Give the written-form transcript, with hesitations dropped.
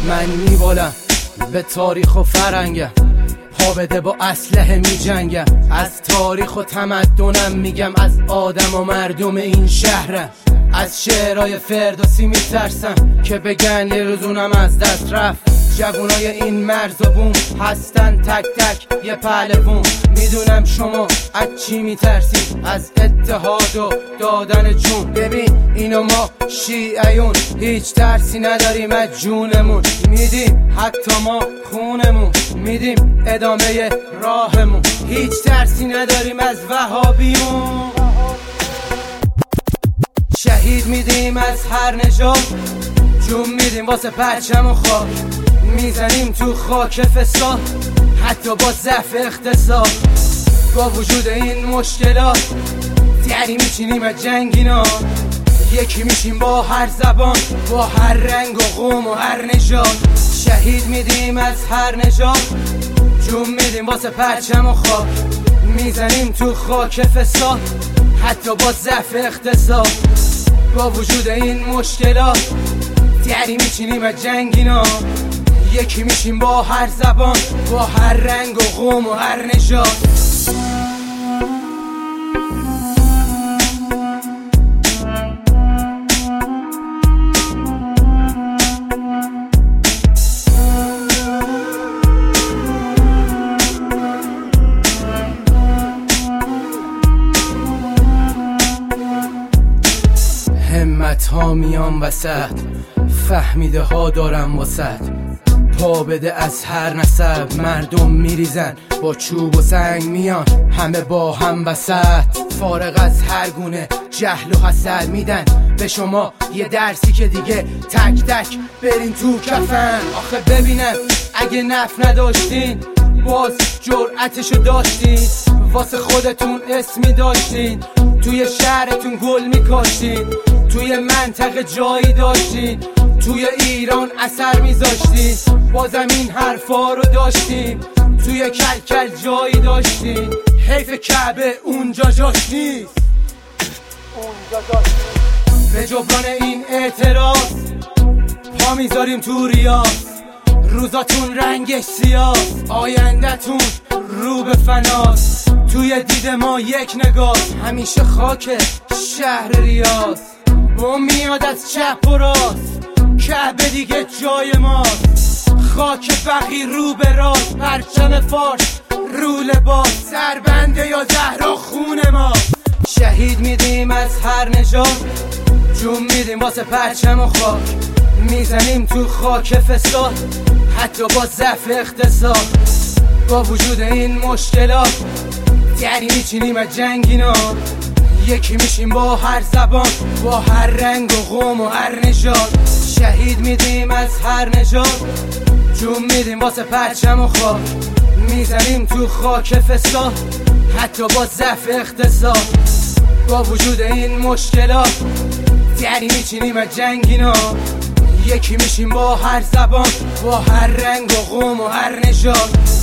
من میبالم به تاریخ و فرنگم، پا بده با اسلحه می جنگم. از تاریخ و تمدنم میگم، از آدم و مردم این شهرم. از شعرهای فردوسی میترسم که بگن یه روزونم از دست رفت. جوونای این مرز و بوم هستن تک تک یه پهلوون. میدونم شما از چی میترسید، از اتحاد و دادن جون. ببین اینو ما شیعیون هیچ ترسی نداریم از جونمون. میدیم حتی ما خونمون، میدیم ادامه راهمون. هیچ ترسی نداریم از وهابیون. شهید میدیم از هر نژاد، جون میدیم واسه پرچم و خاک. میزنیم تو خاک فساد حتی با ضعف اقتصاد. با وجود این مشکلات دری میچینیم از جنگینا. یکی میشیم با هر زبان، با هر رنگ و قوم و هر نژاد. شهید میدیم از هر نژاد، جون میدیم واسه پرچم و خاک. میزنیم تو خاک فساد حتی با ضعف اقتصاد. با وجود این مشکلات دری میچینیم از جنگینا. یکی میشیم با هر زبان، با هر رنگ و قوم و هر نژاد. همت ها میان وسط، فهمیده ها دارم وسط. پا بده از هر نسب، مردم میریزن با چوب و سنگ میان همه با هم وسط. فارغ از هر گونه جهل و حسد میدن به شما یه درسی که دیگه تک تک برین تو کفن. آخه ببینم اگه نف نداشتین باز جرأتشو داشتین، واسه خودتون اسمی داشتین، توی شهرتون گل میکاشتین، توی منطقه جایی داشتین، توی ایران اثر میذاشتین. بازم این حرفا رو داشتیم، توی کلکل جایی داشتیم. حیف کعبه اونجا جاش نیست. به جبران این اعتراض پا میذاریم تو ریاض. روزاتون رنگش سیاه، آینده‌تون رو به فناست. توی دید ما یک نگاه، همیشه خاک شهر ریاض. بوم میاد از چپ و راست، کعبه دیگه جای ماست. خاک بقی رو به راست، پرچم فارس رو لباس. سربنده یا زهرا خون ما. شهید میدیم از هر نژاد، جون میدیم واسه پرچم و خاک. میزنیم تو خاک فساد حتی با ضعف اقتصاد. با وجود این مشکلات دری میچینیم از جنگینا. یکی میشیم با هر زبان، با هر رنگ و قوم و هر نژاد. شهید میدیم از هر نژاد، جون میدیم واسه پرچم و خاک. میزنیم تو خاک فساد حتی با ضعف اقتصاد. با وجود این مشکلات دری میچینیم از جنگینا. یکی میشیم با هر زبان، با هر رنگ و قوم و هر نژاد.